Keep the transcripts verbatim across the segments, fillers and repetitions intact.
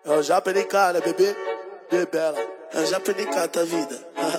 Eu já perdi cara, bebê, bebê bela. Eu já perdi cara, tua vida.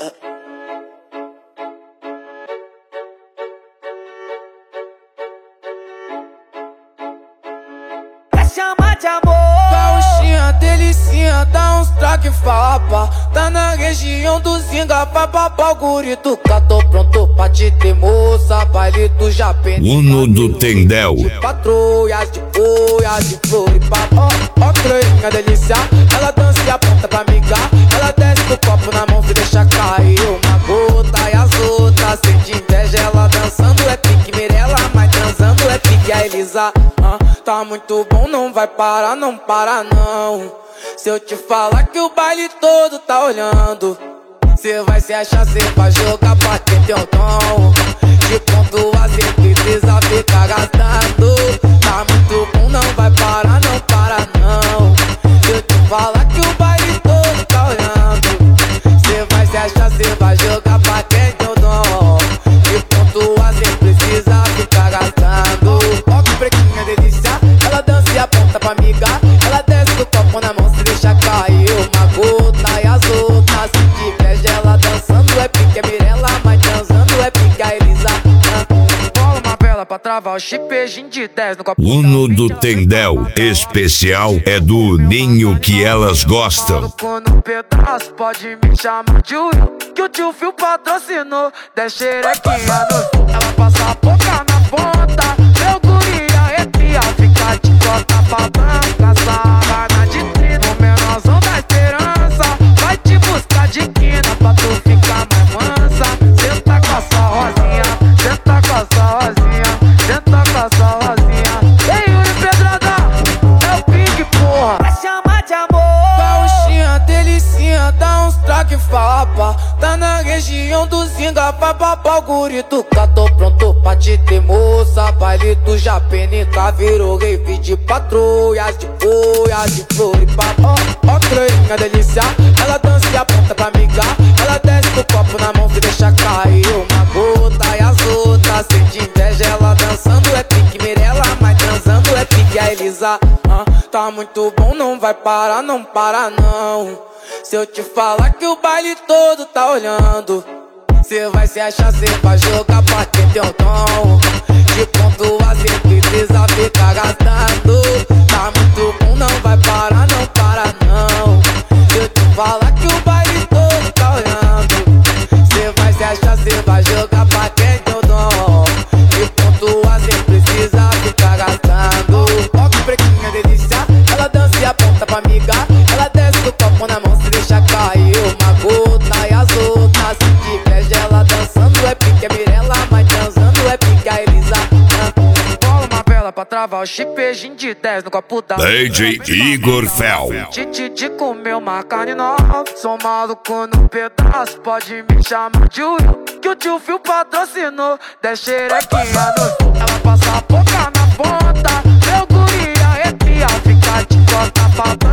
Quer chamar de amor? Gauchinha, delicinha, dá uns traque fapa. Tá na região do Zinga, vai papar o gurito. Tô pronto pra te ter moça, baile do Japene. Uno do Tendel. Patrulhas de boias de Floripa. Ó, ó, creinha delícia, ela dança e aponta pra migar. Ela desce com o copo na mão, se deixa cair uma gota. E as outras sente inveja, ela dançando é pique Mirella, mas transando é pique a Elisa. Ah, tá muito bom, não vai parar, não para não. Se eu te falar que o baile todo tá olhando, cê vai se achar, cê vai jogar pra ter teu dom. De ponto a cê precisa ficar gastando. Tá muito bom, não vai parar, não para não. Se eu te falar que o baile todo tá olhando, cê vai se achar, cê vai jogar pra ter teu dom. De ponto a cê precisa ficar gastando. Ó que pretinha delícia, ela dança e aponta pra migar. Ela desce do copo na mão, se deixa cair uma gota. E as outras se diverge, ela dançando é pique é Mirella, mas transando é pique a Elisa. Bola uma vela pra travar o chipejinho de dez no copo. Uno do Tendel, especial é do Ninho que elas gostam. No pedaço, pode me chamar de Will, que o tio Phil patrocinou. Dez xerequinha no... Ela passa a boca na ponta, meu guri arrepia, fica de costa pra branca, sarra de trino, menorzão da esperança. Vai te buscar de quina pra tu ficar mais mansa. Senta com a sua rosinha, senta com a sua rosinha, senta com a sua rosinha. Ei, Yuri Pedrada, é o Pink, porra. Quer chamar de amor? Gauchinha, delicinha, dá uns traque fapa. Tá na região do Zinga, vai papar o gurito. Tô pronto pra te ter moça, baile do Japenica. Virou rave de patrulhas, de boias, de Floripa. Ó, ó, creinha delícia, ela dança e aponta pra migar. Ela desce com o copo na mão, se deixa cair uma gota. E as outras sente inveja, ela dançando é pique Mirella, mas transando é pique a Elisa. Ah, tá muito bom, não vai parar, não para não. Se eu te falar que o baile todo tá olhando, cê vai se achar, cê vai jogar pra ter teu dom. De ponto a cê precisa ficar gastando. Tá muito bom, não vai parar, não para não. Se eu te falar que o baile todo tá olhando, cê vai se achar, cê vai jogar pra ter teu dom. De ponto a cê precisa ficar gastando. Ó que pretinha delícia, ela dança e aponta pra migar. Ela desce do copo na mão, se deixa cair uma gota. E as outras se diverge, ela dançando é pique é Mirella, mas transando é pique a Elisa. Bola uma vela pra travar o chipejinho de dez no copo da D J Igor Fel. Titi de comer uma carne nova, sou maluco no pedaço, pode me chamar de Will, que o tio Phil patrocinou. Dez xerequinha no... Ela passa a boca na ponta, meu guri arrepia, fica de costa pra